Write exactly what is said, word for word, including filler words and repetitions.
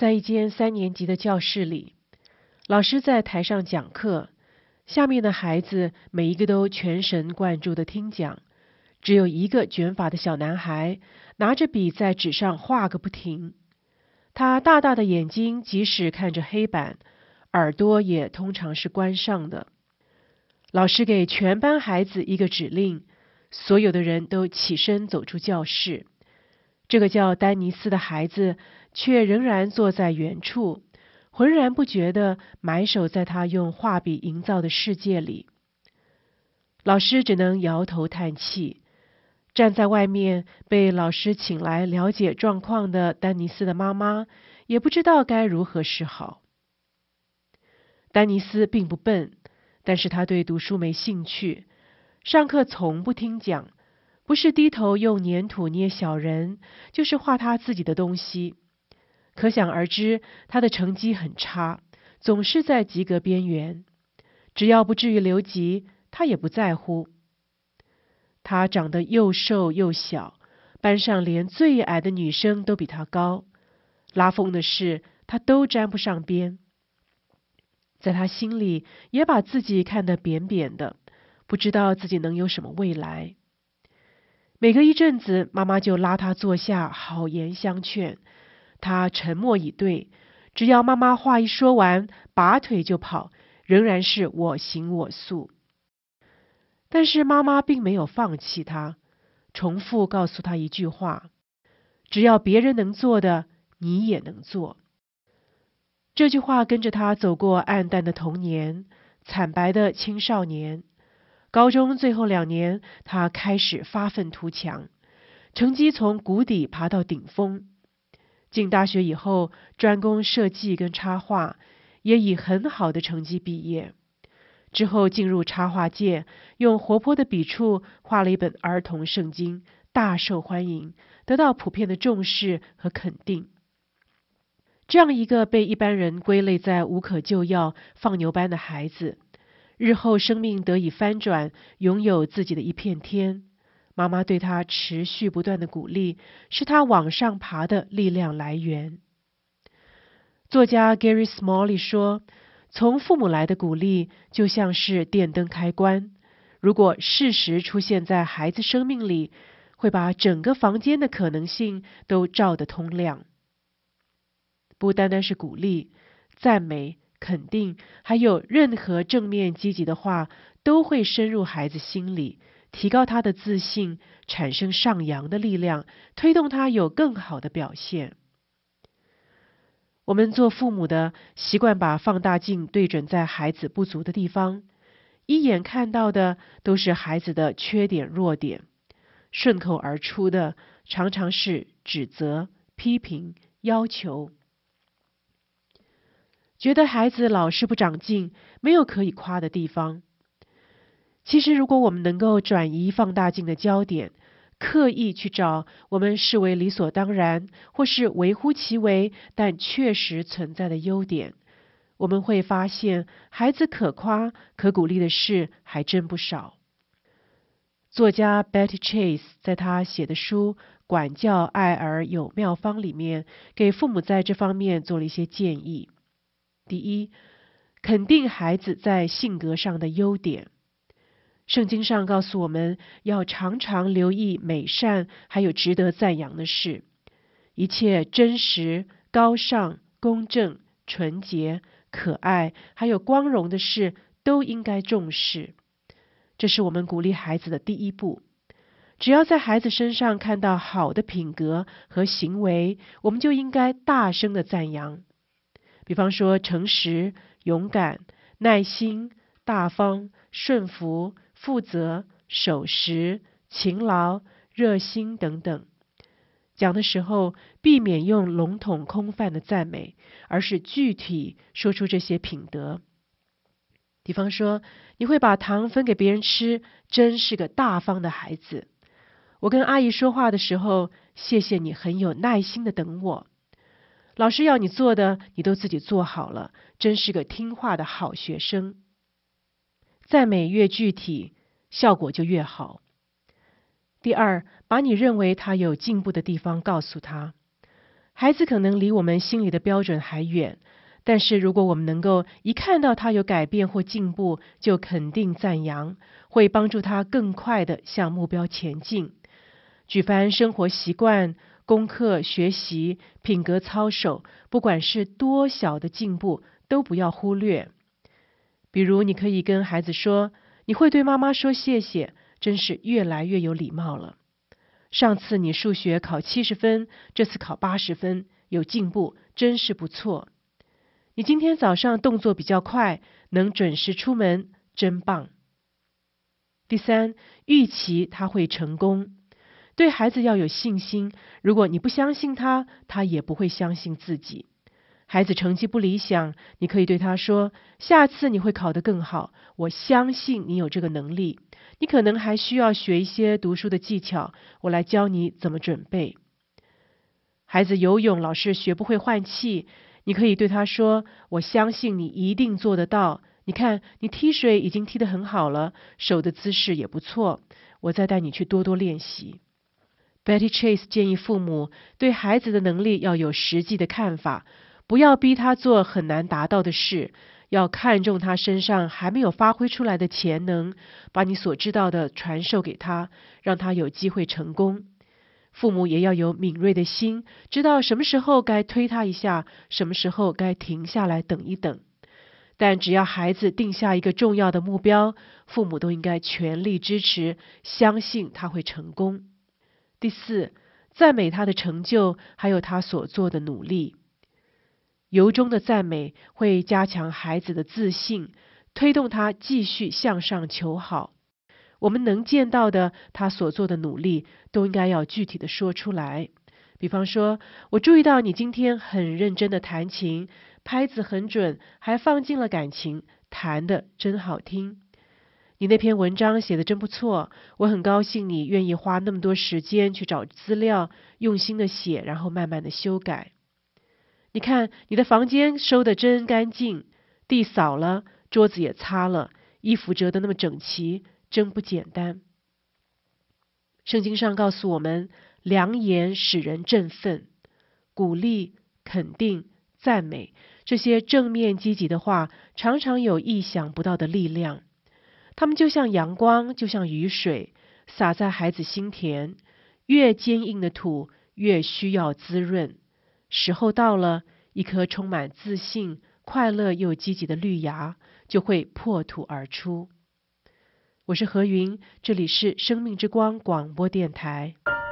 在一间三年级的教室里，老师在台上讲课，下面的孩子每一个都全神贯注地听讲，只有一个卷发的小男孩拿着笔在纸上画个不停。他大大的眼睛即使看着黑板，耳朵也通常是关上的。老师给全班孩子一个指令，所有的人都起身走出教室。这个叫丹尼斯的孩子却仍然坐在原处，浑然不觉地埋首在他用画笔营造的世界里。老师只能摇头叹气。站在外面被老师请来了解状况的丹尼斯的妈妈也不知道该如何是好。丹尼斯并不笨，但是他对读书没兴趣，上课从不听讲，不是低头用粘土捏小人，就是画他自己的东西。可想而知，他的成绩很差，总是在及格边缘。只要不至于留级，他也不在乎。他长得又瘦又小，班上连最矮的女生都比他高。拉风的是，他都沾不上边。在他心里，也把自己看得扁扁的，不知道自己能有什么未来。每隔一阵子，妈妈就拉他坐下，好言相劝。他沉默以对，只要妈妈话一说完，拔腿就跑，仍然是我行我素。但是妈妈并没有放弃他，重复告诉他一句话：只要别人能做的，你也能做。这句话跟着他走过暗淡的童年，惨白的青少年。高中最后两年，他开始发愤图强，成绩从谷底爬到顶峰。进大学以后，专攻设计跟插画，也以很好的成绩毕业。之后进入插画界，用活泼的笔触画了一本儿童圣经，大受欢迎，得到普遍的重视和肯定。这样一个被一般人归类在无可救药、放牛班的孩子，日后生命得以翻转，拥有自己的一片天。妈妈对他持续不断的鼓励，是他往上爬的力量来源。作家 Gary Smalley 说，从父母来的鼓励就像是电灯开关，如果适时出现在孩子生命里，会把整个房间的可能性都照得通亮。不单单是鼓励、赞美、肯定，还有任何正面积极的话，都会深入孩子心里，提高他的自信，产生上扬的力量，推动他有更好的表现。我们做父母的习惯把放大镜对准在孩子不足的地方，一眼看到的都是孩子的缺点弱点，顺口而出的常常是指责、批评、要求。觉得孩子老是不长进，没有可以夸的地方。其实如果我们能够转移放大镜的焦点，刻意去找我们视为理所当然或是微乎其微但确实存在的优点，我们会发现孩子可夸可鼓励的事还真不少。作家 Betty Chase 在他写的书《管教爱儿有妙方》里面，给父母在这方面做了一些建议。第一，肯定孩子在性格上的优点。圣经上告诉我们要常常留意美善还有值得赞扬的事，一切真实、高尚、公正、纯洁、可爱还有光荣的事都应该重视。这是我们鼓励孩子的第一步。只要在孩子身上看到好的品格和行为，我们就应该大声的赞扬。比方说诚实、勇敢、耐心、大方、顺服、负责、守时、勤劳、热心等等。讲的时候，避免用笼统空泛的赞美，而是具体说出这些品德。比方说，你会把糖分给别人吃，真是个大方的孩子。我跟阿姨说话的时候，谢谢你很有耐心的等我。老师要你做的，你都自己做好了，真是个听话的好学生。赞美越具体，效果就越好。第二，把你认为他有进步的地方告诉他。 孩子可能离我们心里的标准还远，但是如果我们能够一看到他有改变或进步，就肯定赞扬，会帮助他更快地向目标前进。举凡生活习惯、功课、学习、品格操守，不管是多小的进步，都不要忽略。比如你可以跟孩子说，你会对妈妈说谢谢，真是越来越有礼貌了。上次你数学考七十分，这次考八十分，有进步，真是不错。你今天早上动作比较快，能准时出门，真棒。第三，预期他会成功。对孩子要有信心，如果你不相信他，他也不会相信自己。孩子成绩不理想，你可以对他说，下次你会考得更好，我相信你有这个能力。你可能还需要学一些读书的技巧，我来教你怎么准备。孩子游泳老是学不会换气，你可以对他说，我相信你一定做得到。你看，你踢水已经踢得很好了，手的姿势也不错，我再带你去多多练习。Betty Chase 建议父母对孩子的能力要有实际的看法，不要逼他做很难达到的事，要看重他身上还没有发挥出来的潜能，把你所知道的传授给他，让他有机会成功。父母也要有敏锐的心，知道什么时候该推他一下，什么时候该停下来等一等。但只要孩子定下一个重要的目标，父母都应该全力支持，相信他会成功。第四，赞美他的成就，还有他所做的努力。由衷的赞美会加强孩子的自信，推动他继续向上求好。我们能见到的他所做的努力，都应该要具体的说出来。比方说，我注意到你今天很认真的弹琴，拍子很准，还放进了感情，弹得真好听。你那篇文章写得真不错，我很高兴你愿意花那么多时间去找资料，用心的写，然后慢慢的修改。你看，你的房间收得真干净，地扫了，桌子也擦了，衣服折得那么整齐，真不简单。圣经上告诉我们，良言使人振奋，鼓励、肯定、赞美，这些正面积极的话，常常有意想不到的力量。它们就像阳光，就像雨水，洒在孩子心田。越坚硬的土，越需要滋润。时候到了，一颗充满自信、快乐又积极的绿芽，就会破土而出。我是何云，这里是生命之光广播电台。